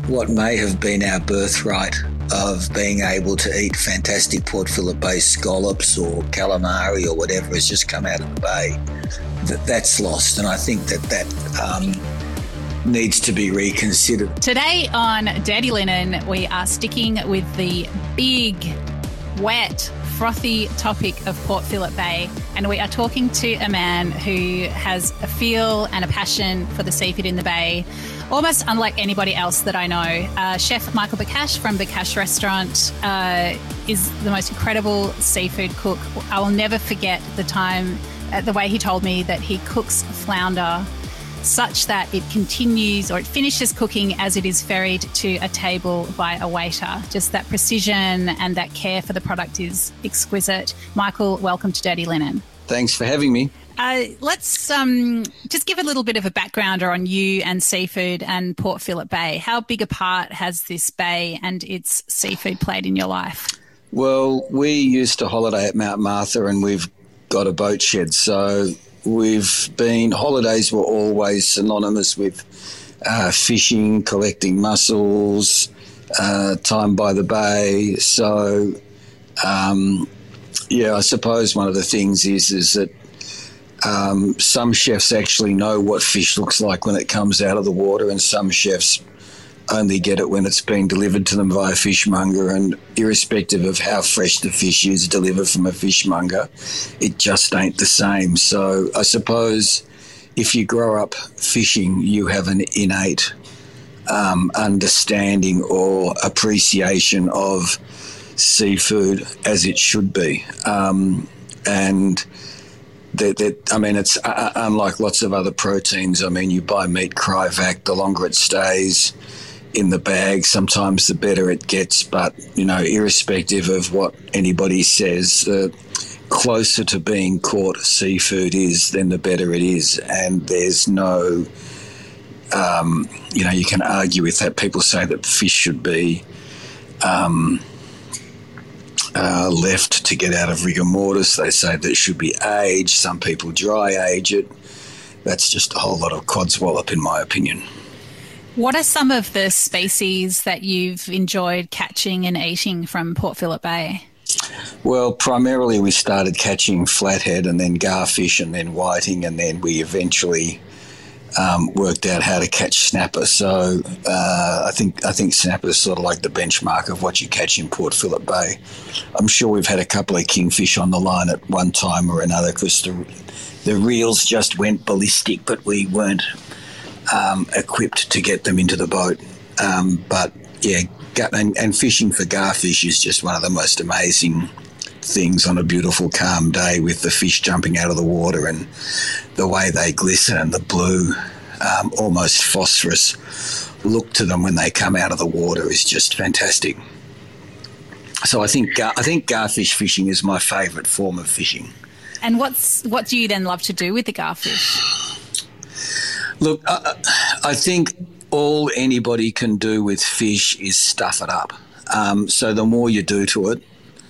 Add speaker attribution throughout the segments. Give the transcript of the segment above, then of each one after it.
Speaker 1: what may have been our birthright of being able to eat fantastic Port Phillip Bay scallops or calamari or whatever has just come out of the bay. That's lost, and I think that needs to be reconsidered.
Speaker 2: Today on Dirty Linen, we are sticking with the big, wet, frothy topic of Port Phillip Bay, and we are talking to a man who has a feel and a passion for the seafood in the bay, almost unlike anybody else that I know. Chef Michael Bakash from Bakash Restaurant is the most incredible seafood cook. I will never forget the way he told me that he cooks flounder such that it continues or it finishes cooking as it is ferried to a table by a waiter. Just that precision and that care for the product is exquisite. Michael, welcome to Dirty Linen.
Speaker 1: Thanks for having me.
Speaker 2: Let's just give a little bit of a backgrounder on you and seafood and Port Phillip Bay. How big a part has this bay and its seafood played in your life?
Speaker 1: Well, we used to holiday at Mount Martha, and we've got a boat shed, so holidays were always synonymous with fishing, collecting mussels, time by the bay. So, I suppose one of the things is that some chefs actually know what fish looks like when it comes out of the water, and some chefs only get it when it's being delivered to them via fishmonger, and irrespective of how fresh the fish is delivered from a fishmonger, it just ain't the same. So I suppose if you grow up fishing, you have an innate understanding or appreciation of seafood as it should be. It's unlike lots of other proteins. I mean, you buy meat Cryovac, the longer it stays in the bag, sometimes the better it gets, but irrespective of what anybody says, the closer to being caught seafood is, then the better it is. And there's no you can argue with that. People say that fish should be left to get out of rigor mortis. They say that it should be aged. Some people dry age it. That's just a whole lot of codswallop, in my opinion.
Speaker 2: What are some of the species that you've enjoyed catching and eating from Port Phillip Bay?
Speaker 1: Well, primarily we started catching flathead and then garfish and then whiting, and then we eventually worked out how to catch snapper. So I think snapper is sort of like the benchmark of what you catch in Port Phillip Bay. I'm sure we've had a couple of kingfish on the line at one time or another because the reels just went ballistic, but we weren't equipped to get them into the boat. And fishing for garfish is just one of the most amazing things on a beautiful, calm day with the fish jumping out of the water and the way they glisten and the blue, almost phosphorus look to them when they come out of the water is just fantastic. So I think garfish fishing is my favourite form of fishing.
Speaker 2: And what do you then love to do with the garfish?
Speaker 1: Look, I think all anybody can do with fish is stuff it up. So the more you do to it,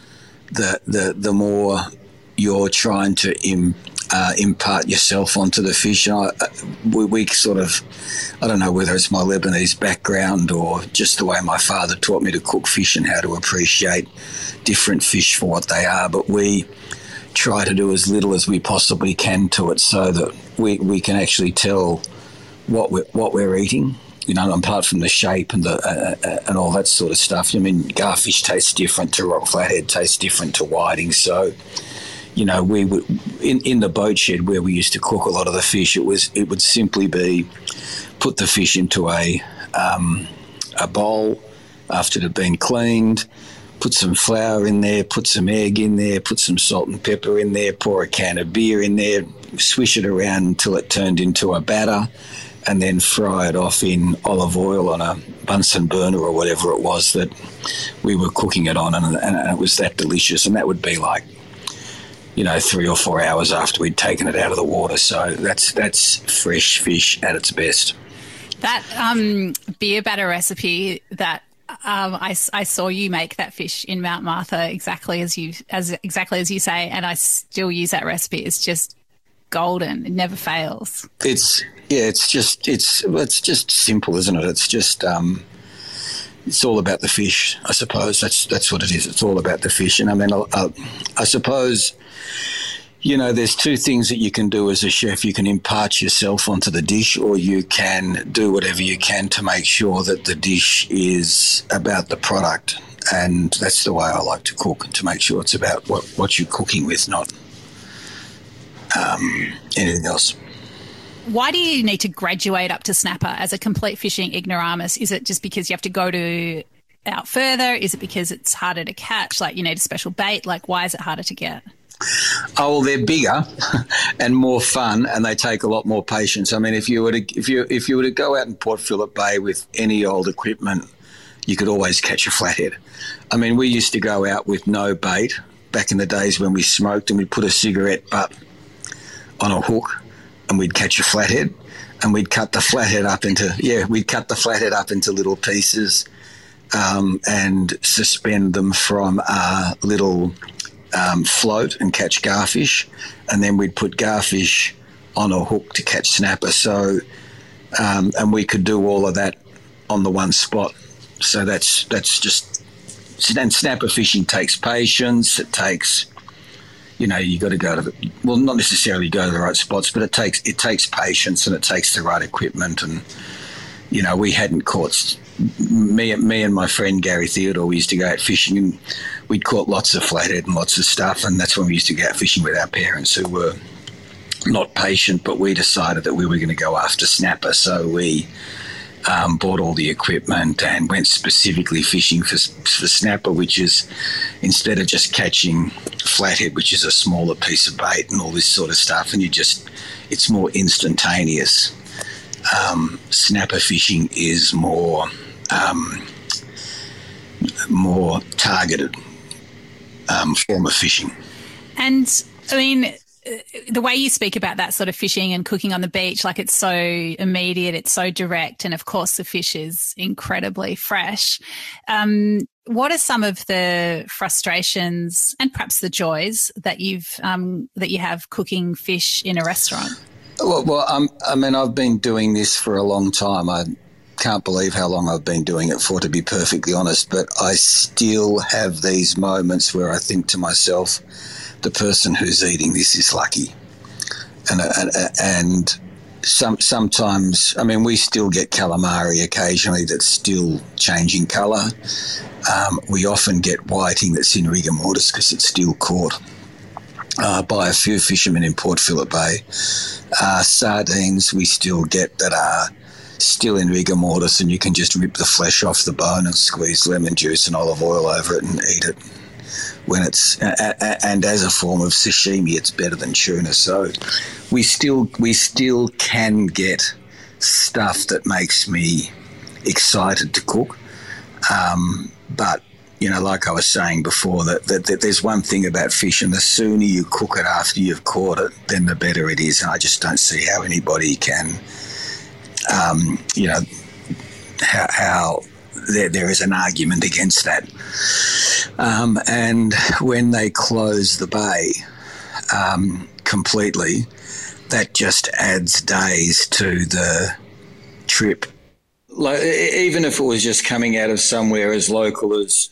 Speaker 1: the more you're trying to impart yourself onto the fish. We sort of, I don't know whether it's my Lebanese background or just the way my father taught me to cook fish and how to appreciate different fish for what they are, but we try to do as little as we possibly can to it so that we can actually tell what we're eating, apart from the shape and and all that sort of stuff. I mean, garfish tastes different to rock flathead, tastes different to whiting. So, we would in the boat shed where we used to cook a lot of the fish, it would simply be put the fish into a bowl after it had been cleaned, put some flour in there, put some egg in there, put some salt and pepper in there, pour a can of beer in there, swish it around until it turned into a batter, and then fry it off in olive oil on a Bunsen burner or whatever it was that we were cooking it on, and it was that delicious. And that would be like, 3 or 4 hours after we'd taken it out of the water. So that's fresh fish at its best.
Speaker 2: That beer batter recipe that I saw you make that fish in Mount Martha exactly as you say, and I still use that recipe. It's just golden. It never fails.
Speaker 1: It's just simple, isn't it? It's just it's all about the fish, I suppose. That's what it is. It's all about the fish. And I mean, I suppose, you know, there's two things that you can do as a chef. You can impart yourself onto the dish, or you can do whatever you can to make sure that the dish is about the product. And that's the way I like to cook, to make sure it's about what you're cooking with, not anything else.
Speaker 2: Why do you need to graduate up to snapper as a complete fishing ignoramus? Is it just because you have to go out further? Is it because it's harder to catch? Like, you need a special bait? Like, why is it harder to get?
Speaker 1: Oh, well, they're bigger and more fun, and they take a lot more patience. I mean, if you were to go out in Port Phillip Bay with any old equipment, you could always catch a flathead. I mean, we used to go out with no bait back in the days when we smoked, and we'd put a cigarette butt on a hook, and we'd catch a flathead, and we'd cut the flathead up into little pieces, and suspend them from a little float and catch garfish, and then we'd put garfish on a hook to catch snapper. So, and we could do all of that on the one spot. So that's just, and snapper fishing takes patience. It takes, you know, you got to go to not necessarily go to the right spots, but it takes patience, and it takes the right equipment. And, you know, we hadn't caught, me and my friend Gary Theodore, we used to go out fishing, and we'd caught lots of flathead and lots of stuff, and that's when we used to go out fishing with our parents, who were not patient, but we decided that we were going to go after snapper. So we bought all the equipment and went specifically fishing for snapper, which is, instead of just catching flathead, which is a smaller piece of bait and all this sort of stuff, and it's more instantaneous. Snapper fishing is more targeted form of fishing.
Speaker 2: And I mean, the way you speak about that sort of fishing and cooking on the beach, like, it's so immediate, it's so direct, and of course the fish is incredibly fresh. What are some of the frustrations and perhaps the joys that you have cooking fish in a restaurant?
Speaker 1: Well, I mean, I've been doing this for a long time. I can't believe how long I've been doing it for, to be perfectly honest, but I still have these moments where I think to myself, the person who's eating this is lucky. And sometimes, I mean, we still get calamari occasionally that's still changing colour. We often get whiting that's in rigor mortis because it's still caught by a few fishermen in Port Phillip Bay. Sardines we still get that are still in rigor mortis, and you can just rip the flesh off the bone and squeeze lemon juice and olive oil over it and eat it. When it's and as a form of sashimi, it's better than tuna. So we still can get stuff that makes me excited to cook. But, you know, like I was saying before, that there's one thing about fish, and the sooner you cook it after you've caught it, then the better it is. And I just don't see how anybody can, you know, how there is an argument against that. And when they close the bay completely, that just adds days to the trip. Like, even if it was just coming out of somewhere as local as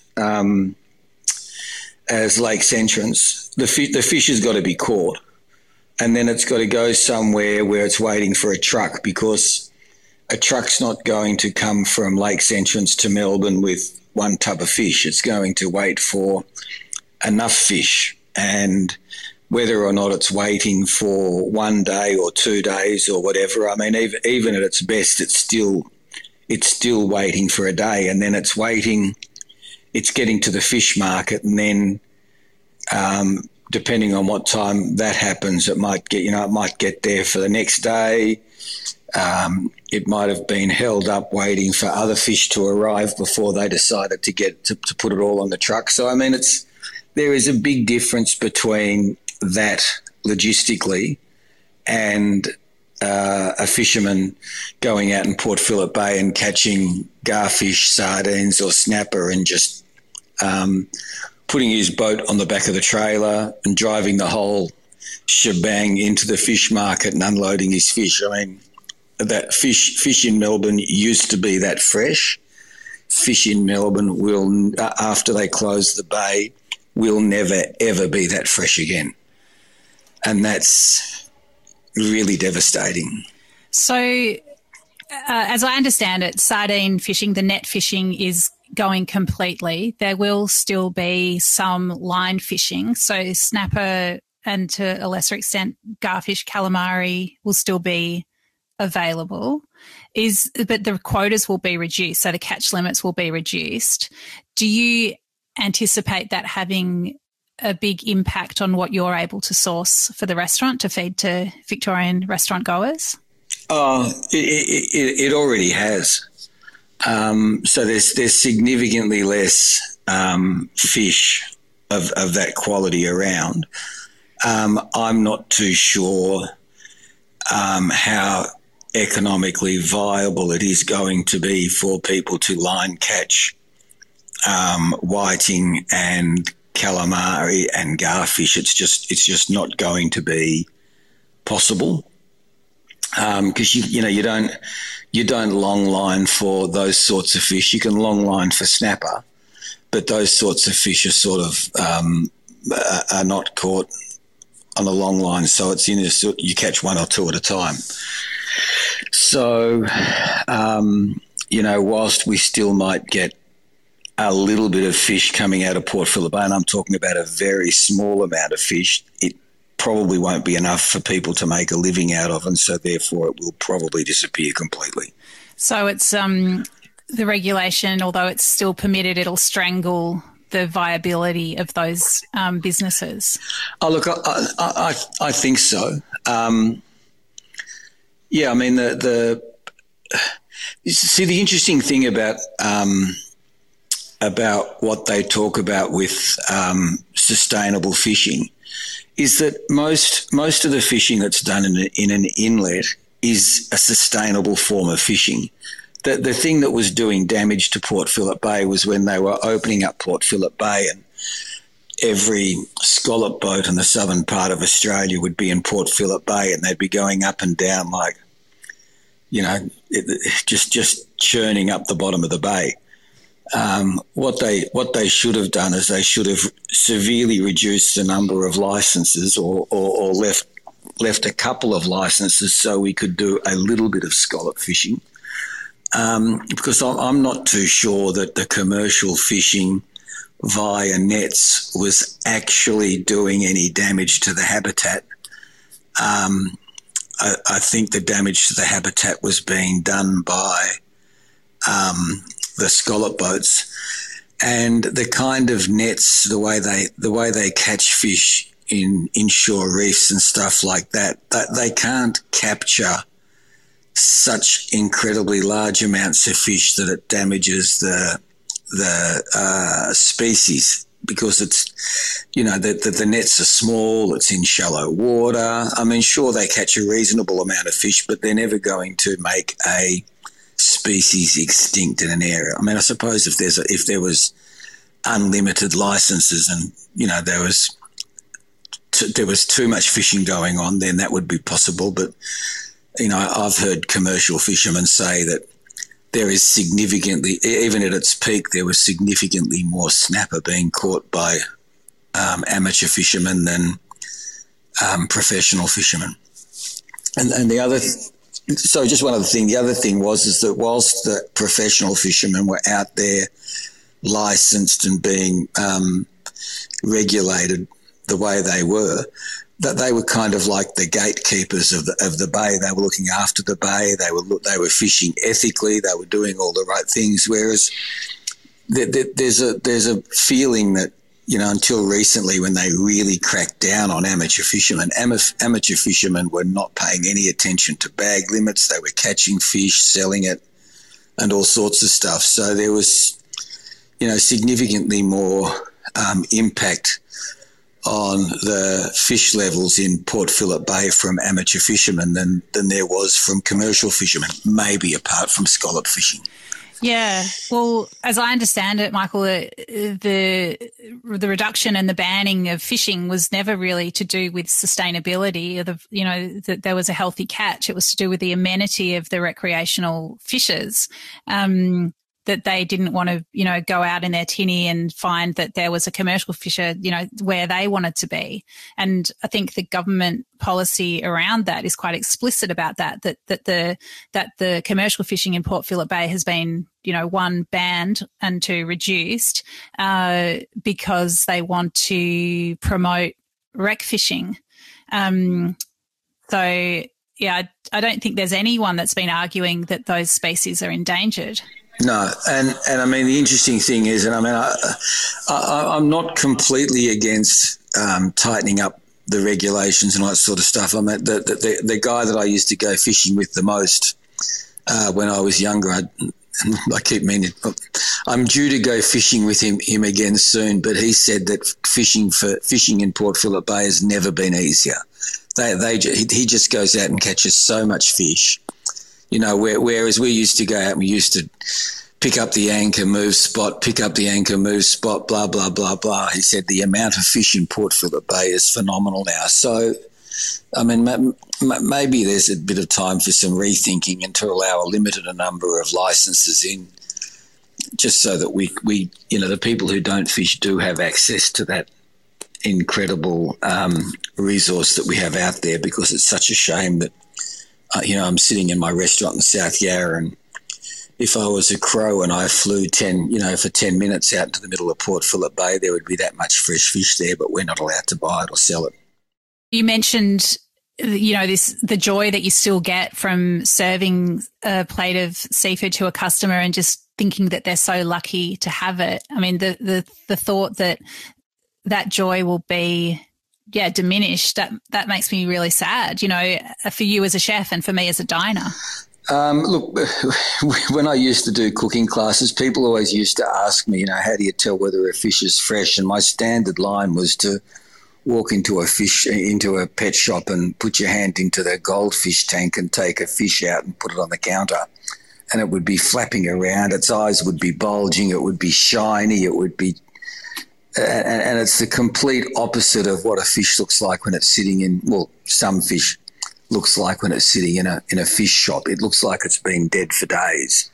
Speaker 1: Lakes Entrance, the fish has got to be caught, and then it's got to go somewhere where it's waiting for a truck, because a truck's not going to come from Lakes Entrance to Melbourne with one tub of fish. It's going to wait for enough fish, and whether or not it's waiting for 1 day or 2 days or whatever, I mean, even at its best, it's still waiting for a day, and then it's getting to the fish market, and then depending on what time that happens, it might get there for the next day. It might have been held up waiting for other fish to arrive before they decided to put it all on the truck. So, I mean, there is a big difference between that logistically and a fisherman going out in Port Phillip Bay and catching garfish, sardines or snapper, and just putting his boat on the back of the trailer and driving the whole shebang into the fish market and unloading his fish. I mean, that fish in Melbourne used to be that fresh. fish in Melbourne will, after they close the bay, will never, ever be that fresh again. And that's really devastating.
Speaker 2: So, as I understand it, sardine fishing, the net fishing is going completely. There will still be some line fishing. So snapper and to a lesser extent garfish, calamari will still be available. But the quotas will be reduced, so the catch limits will be reduced. Do you anticipate that having a big impact on what you're able to source for the restaurant to feed to Victorian restaurant goers?
Speaker 1: It already has. So there's significantly less fish of that quality around. I'm not too sure how economically viable it is going to be for people to line catch whiting and calamari and garfish. It's just not going to be possible because you don't long line for those sorts of fish. You can long line for snapper, but those sorts of fish are sort of are not caught on a long line, so it's you catch one or two at a time. So, whilst we still might get a little bit of fish coming out of Port Phillip Bay, and I'm talking about a very small amount of fish, it probably won't be enough for people to make a living out of, and so therefore it will probably disappear completely.
Speaker 2: So it's the regulation, although it's still permitted, it'll strangle the viability of those businesses?
Speaker 1: Oh, look, I think so. Yeah, I mean, the interesting thing about what they talk about with sustainable fishing is that most of the fishing that's done in an inlet is a sustainable form of fishing. The thing that was doing damage to Port Phillip Bay was when they were opening up Port Phillip Bay, and every scallop boat in the southern part of Australia would be in Port Phillip Bay, and they'd be going up and down like, just churning up the bottom of the bay. What they should have done is they should have severely reduced the number of licences or left a couple of licences so we could do a little bit of scallop fishing. Because I'm not too sure that the commercial fishing via nets was actually doing any damage to the habitat. I think the damage to the habitat was being done by the scallop boats, and the kind of nets, the way they catch fish in inshore reefs and stuff like that they can't capture such incredibly large amounts of fish that it damages the species, because it's, the nets are small, it's in shallow water. I mean, sure, they catch a reasonable amount of fish, but they're never going to make a species extinct in an area. I mean, I suppose if there was unlimited licenses and, there was too much fishing going on, then that would be possible. But I've heard commercial fishermen say that there is significantly, even at its peak, there was significantly more snapper being caught by amateur fishermen than professional fishermen. And the other, so just one other thing, the other thing is that whilst the professional fishermen were out there licensed and being regulated the way they were, that they were kind of like the gatekeepers of the bay. They were looking after the bay. They were fishing ethically. They were doing all the right things. Whereas there's a feeling that, until recently, when they really cracked down on amateur fishermen, amateur fishermen were not paying any attention to bag limits. They were catching fish, selling it, and all sorts of stuff. So there was, significantly more impact on the fish levels in Port Phillip Bay from amateur fishermen than there was from commercial fishermen, maybe apart from scallop fishing.
Speaker 2: Yeah. Well, as I understand it, Michael, the reduction and the banning of fishing was never really to do with sustainability or that there was a healthy catch. It was to do with the amenity of the recreational fishers. that they didn't want to, go out in their tinny and find that there was a commercial fisher, where they wanted to be. And I think the government policy around that is quite explicit about that the commercial fishing in Port Phillip Bay has been, one, banned and two, reduced, because they want to promote wreck fishing. So, yeah, I don't think there's anyone that's been arguing that those species are endangered.
Speaker 1: No, and I mean, the interesting thing is, and I mean, I'm not completely against tightening up the regulations and all that sort of stuff. I mean, the guy that I used to go fishing with the most when I was younger, I keep meaning, I'm due to go fishing with him again soon, but he said that fishing in Port Phillip Bay has never been easier. He just goes out and catches so much fish, whereas we used to go out and we used to pick up the anchor, move spot, blah, blah, blah, blah. He said the amount of fish in Port Phillip Bay is phenomenal now. So, I mean, maybe there's a bit of time for some rethinking and to allow a limited number of licenses in, just so that we the people who don't fish do have access to that incredible resource that we have out there, because it's such a shame that, I'm sitting in my restaurant in South Yarra, and if I was a crow and I flew for 10 minutes out into the middle of Port Phillip Bay, there would be that much fresh fish there, but we're not allowed to buy it or sell it.
Speaker 2: You mentioned, the joy that you still get from serving a plate of seafood to a customer and just thinking that they're so lucky to have it. I mean, the thought that joy will be, diminished, that makes me really sad, for you as a chef and for me as a diner.
Speaker 1: Look, when I used to do cooking classes, people always used to ask me, how do you tell whether a fish is fresh? And my standard line was to walk into a pet shop and put your hand into the goldfish tank and take a fish out and put it on the counter, and it would be flapping around. Its eyes would be bulging. It would be shiny. It would be, and it's the complete opposite of what a fish looks like when it's sitting in. Well, some fish looks like when it's sitting in a fish shop. It looks like it's been dead for days.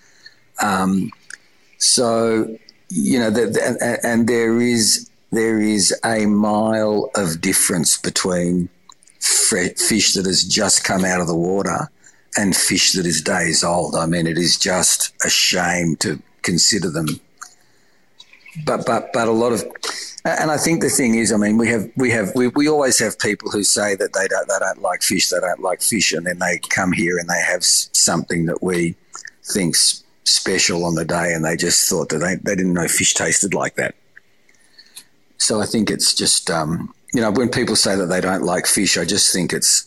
Speaker 1: So and there is a mile of difference between fish that has just come out of the water and fish that is days old. I mean, it is just a shame to consider them. But a lot of, and I think the thing is, I mean, we always have people who say that they don't like fish, and then they come here and they have something that we think's special on the day, and they just thought that they didn't know fish tasted like that. So I think it's just, when people say that they don't like fish, I just think it's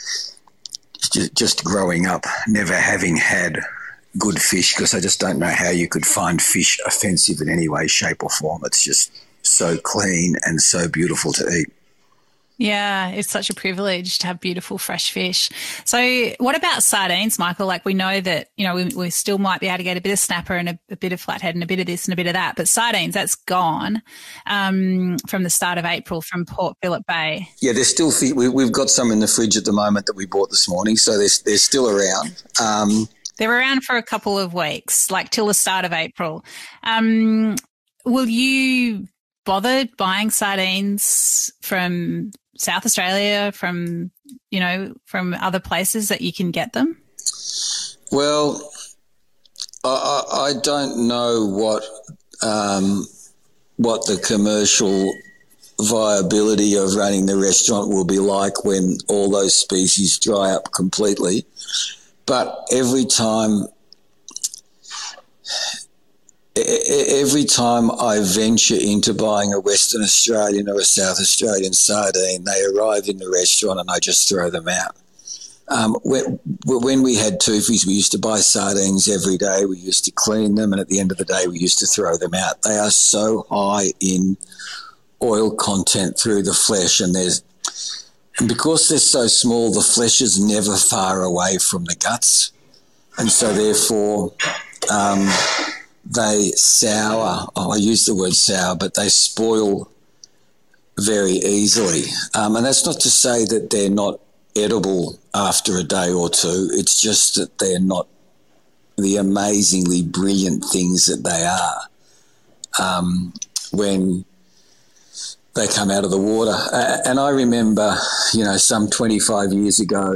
Speaker 1: just growing up, never having had good fish, because I just don't know how you could find fish offensive in any way, shape or form. It's just so clean and so beautiful to eat.
Speaker 2: Yeah, it's such a privilege to have beautiful fresh fish. So what about sardines, Michael? Like, we know that, we still might be able to get a bit of snapper and a bit of flathead and a bit of this and a bit of that, but sardines, that's gone from the start of April from Port Phillip Bay.
Speaker 1: Yeah, there's still we've got some in the fridge at the moment that we bought this morning, so they're still around.
Speaker 2: They're around for a couple of weeks, like till the start of April. Will you bother buying sardines from South Australia, from other places that you can get them?
Speaker 1: Well, I don't know what the commercial viability of running the restaurant will be like when all those species dry up completely. But every time I venture into buying a Western Australian or a South Australian sardine, they arrive in the restaurant and I just throw them out. When we had Toofies, we used to buy sardines every day. We used to clean them, and at the end of the day, we used to throw them out. They are so high in oil content through the flesh, and because they're so small, the flesh is never far away from the guts, and so therefore they sour. I use the word sour, but they spoil very easily. And that's not to say that they're not edible after a day or two. It's just that they're not the amazingly brilliant things that they are when they come out of the water. And I remember, some 25 years ago,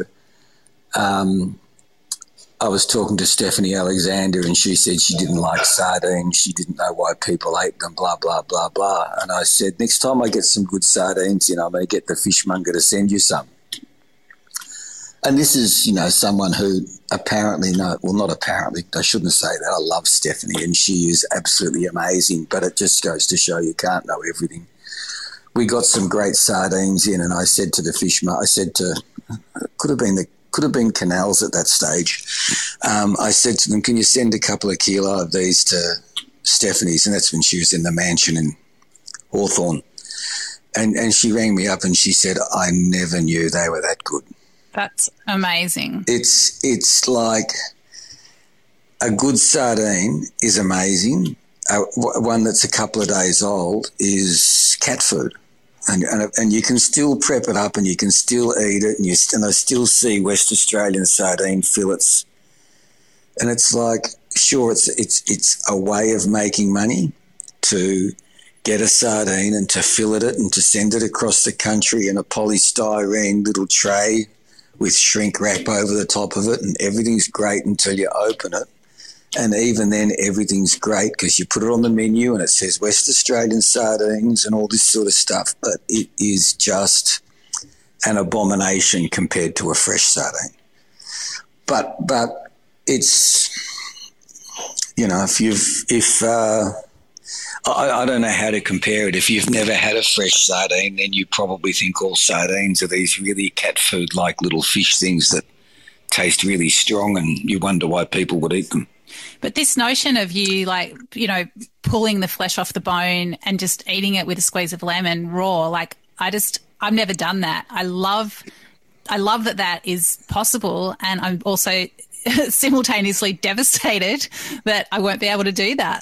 Speaker 1: I was talking to Stephanie Alexander and she said she didn't like sardines. She didn't know why people ate them, blah, blah, blah, blah. And I said, next time I get some good sardines, I'm going to get the fishmonger to send you some. And this is, someone who apparently, not apparently, I shouldn't say that. I love Stephanie and she is absolutely amazing, but it just goes to show you can't know everything. We got some great sardines in and I said to the fishmonger, could have been Canals at that stage. I said to them, can you send a couple of kilo of these to Stephanie's? And that's when she was in the mansion in Hawthorne. And she rang me up and she said, I never knew they were that good.
Speaker 2: That's amazing.
Speaker 1: It's like a good sardine is amazing. One that's a couple of days old is cat food. And you can still prep it up and you can still eat it and I still see West Australian sardine fillets. And it's like, sure, it's a way of making money to get a sardine and to fillet it and to send it across the country in a polystyrene little tray with shrink wrap over the top of it, and everything's great until you open it. And even then, everything's great because you put it on the menu and it says West Australian sardines and all this sort of stuff, but it is just an abomination compared to a fresh sardine. But it's, I don't know how to compare it. If you've never had a fresh sardine, then you probably think all sardines are these really cat food-like little fish things that taste really strong, and you wonder why people would eat them.
Speaker 2: But this notion of you, pulling the flesh off the bone and just eating it with a squeeze of lemon raw, I've never done that. I love that is possible, and I'm also simultaneously devastated that I won't be able to do that.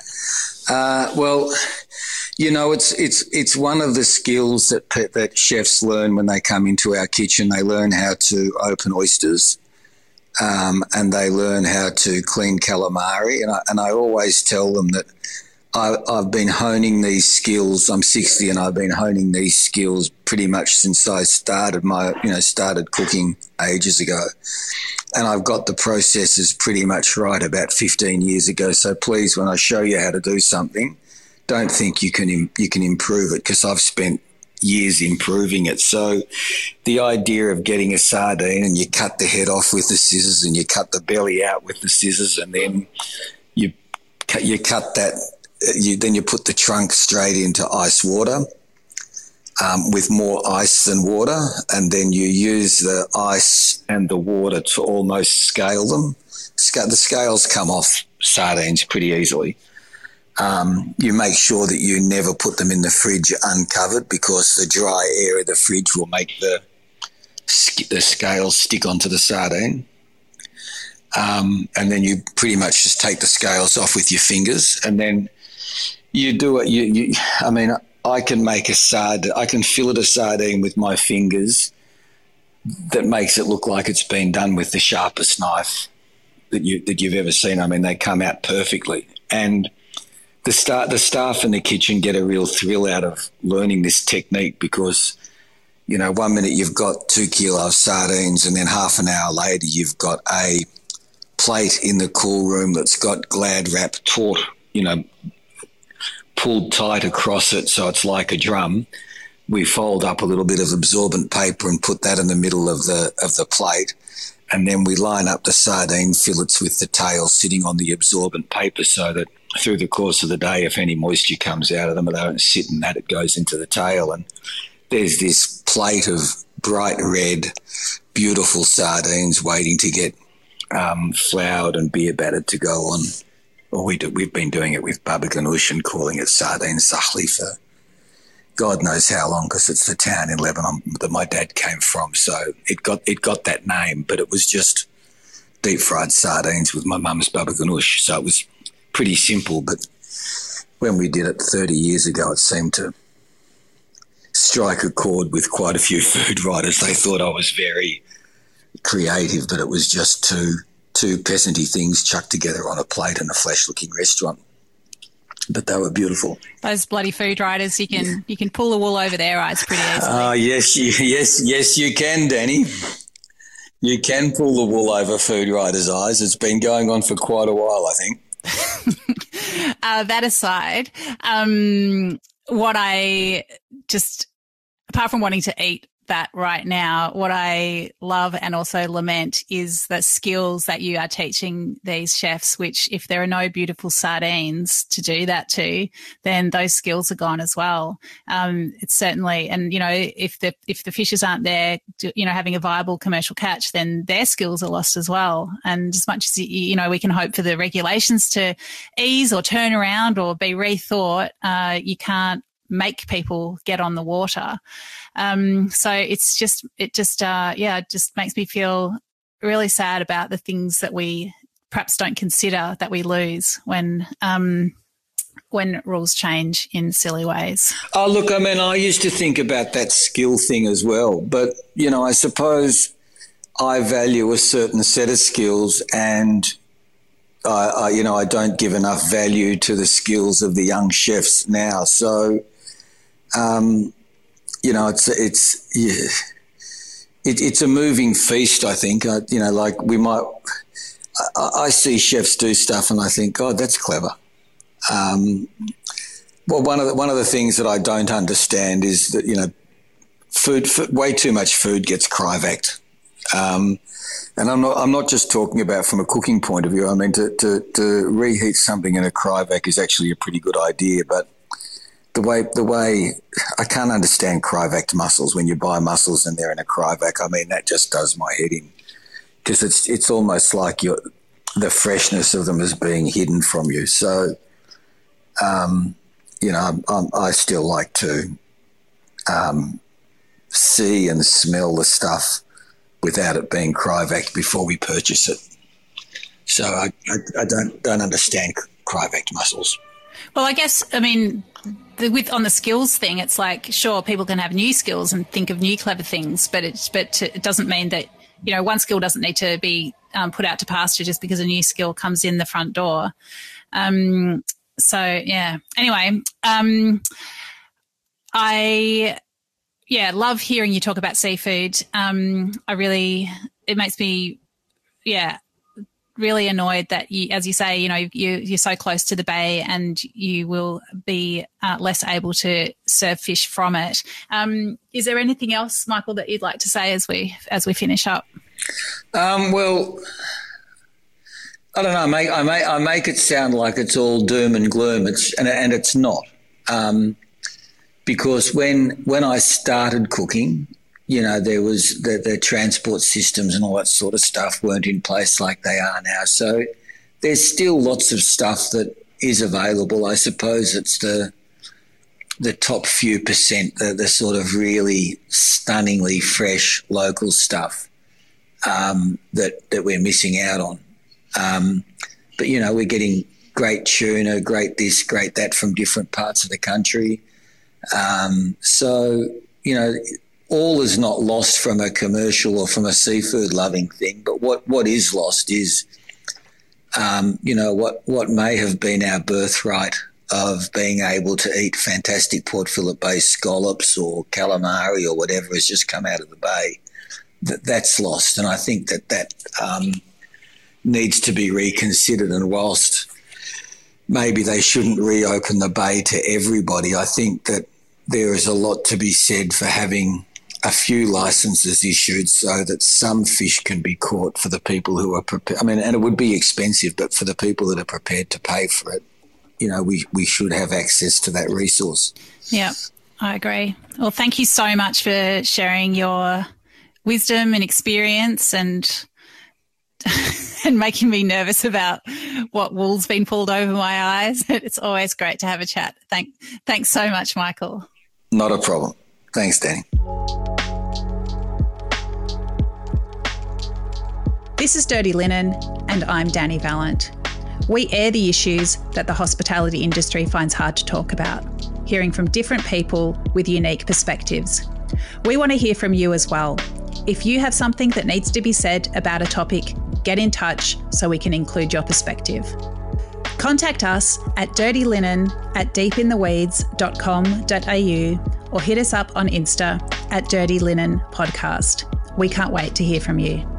Speaker 1: It's one of the skills that chefs learn when they come into our kitchen. They learn how to open oysters, and they learn how to clean calamari. And I always tell them that I've been honing these skills. I'm 60 and I've been honing these skills pretty much since I started started cooking ages ago. And I've got the processes pretty much right about 15 years ago. So please, when I show you how to do something, don't think you can improve it, because I've spent years improving it. So the idea of getting a sardine and you cut the head off with the scissors and you cut the belly out with the scissors, and then you cut that, then you put the trunk straight into ice water. With more ice than water, and then you use the ice and the water to almost scale them. The scales come off sardines pretty easily. You make sure that you never put them in the fridge uncovered, because the dry air of the fridge will make the scales stick onto the sardine. And then you pretty much just take the scales off with your fingers, and then you do it. I can make I can fillet a sardine with my fingers that makes it look like it's been done with the sharpest knife that you've ever seen. They come out perfectly. And the staff in the kitchen get a real thrill out of learning this technique, because, 1 minute you've got 2 kilo of sardines, and then half an hour later you've got a plate in the cool room that's got Glad wrap taut, pulled tight across it so it's like a drum. We fold up a little bit of absorbent paper and put that in the middle of the plate, and then we line up the sardine fillets with the tail sitting on the absorbent paper, so that through the course of the day, if any moisture comes out of them, they don't sit in that, it goes into the tail. And there's this plate of bright red, beautiful sardines waiting to get floured and beer battered to go on. We've been doing it with baba ganoush and calling it sardine sahli for God knows how long, because it's the town in Lebanon that my dad came from. So it got that name, but it was just deep fried sardines with my mum's baba ganoush. So it was pretty simple, but when we did it 30 years ago, it seemed to strike a chord with quite a few food writers. They thought I was very creative, but it was just too two peasanty things chucked together on a plate in a flesh-looking restaurant. But they were beautiful.
Speaker 2: Those bloody food writers, you can pull the wool over their eyes pretty easily.
Speaker 1: Oh, yes, you can, Danny. You can pull the wool over food writers' eyes. It's been going on for quite a while, I think.
Speaker 2: That aside, what I just, apart from wanting to eat that right now, what I love and also lament is the skills that you are teaching these chefs, which if there are no beautiful sardines to do that to, then those skills are gone as well. It's certainly, and if the fishes aren't there, having a viable commercial catch, then their skills are lost as well. And as much as, we can hope for the regulations to ease or turn around or be rethought, you can't make people get on the water. So it just makes me feel really sad about the things that we perhaps don't consider that we lose when rules change in silly ways.
Speaker 1: Oh, look, I mean, I used to think about that skill thing as well, but, I suppose I value a certain set of skills and I don't give enough value to the skills of the young chefs now. So, it's a moving feast, I think. I see chefs do stuff and I think, God, that's clever. Well, one of the things that I don't understand is that, food, way too much food gets cryovac. And I'm not just talking about from a cooking point of view. I mean, to reheat something in a cryovac is actually a pretty good idea, but the way I can't understand cryovac mussels when you buy mussels and they're in a cryovac. I mean, that just does my head in because it's almost like the freshness of them is being hidden from you. So, I still like to see and smell the stuff without it being cryovac before we purchase it. So I don't understand cryovac mussels.
Speaker 2: Well, I guess, I mean, on the skills thing, it's like, sure, people can have new skills and think of new clever things, but it doesn't mean that, one skill doesn't need to be put out to pasture just because a new skill comes in the front door. So, yeah. Anyway, I love hearing you talk about seafood. It makes me, really annoyed that you, as you say, you're so close to the bay and you will be less able to serve fish from it. Is there anything else, Michael, that you'd like to say as we finish up?
Speaker 1: Well, I don't know. I make it sound like it's all doom and gloom. And it's not, because when I started cooking, there was the transport systems and all that sort of stuff weren't in place like they are now. So there's still lots of stuff that is available. I suppose it's the top few percent, the sort of really stunningly fresh local stuff that we're missing out on. But, we're getting great tuna, great this, great that from different parts of the country. So, all is not lost from a commercial or from a seafood loving thing, but what is lost is, what may have been our birthright of being able to eat fantastic Port Phillip Bay scallops or calamari or whatever has just come out of the bay. That's lost, and I think that needs to be reconsidered. And whilst maybe they shouldn't reopen the bay to everybody, I think that there is a lot to be said for having a few licenses issued so that some fish can be caught for the people who are prepared. I mean, and it would be expensive, but for the people that are prepared to pay for it, we should have access to that resource.
Speaker 2: Yeah, I agree. Well, thank you so much for sharing your wisdom and experience and making me nervous about what wool's been pulled over my eyes. It's always great to have a chat. Thanks so much, Michael.
Speaker 1: Not a problem. Thanks, Danny.
Speaker 2: This is Dirty Linen, and I'm Danny Vallant. We air the issues that the hospitality industry finds hard to talk about, hearing from different people with unique perspectives. We want to hear from you as well. If you have something that needs to be said about a topic, get in touch so we can include your perspective. Contact us at dirtylinen@deepintheweeds.com.au or hit us up on Insta at Dirty Linen Podcast. We can't wait to hear from you.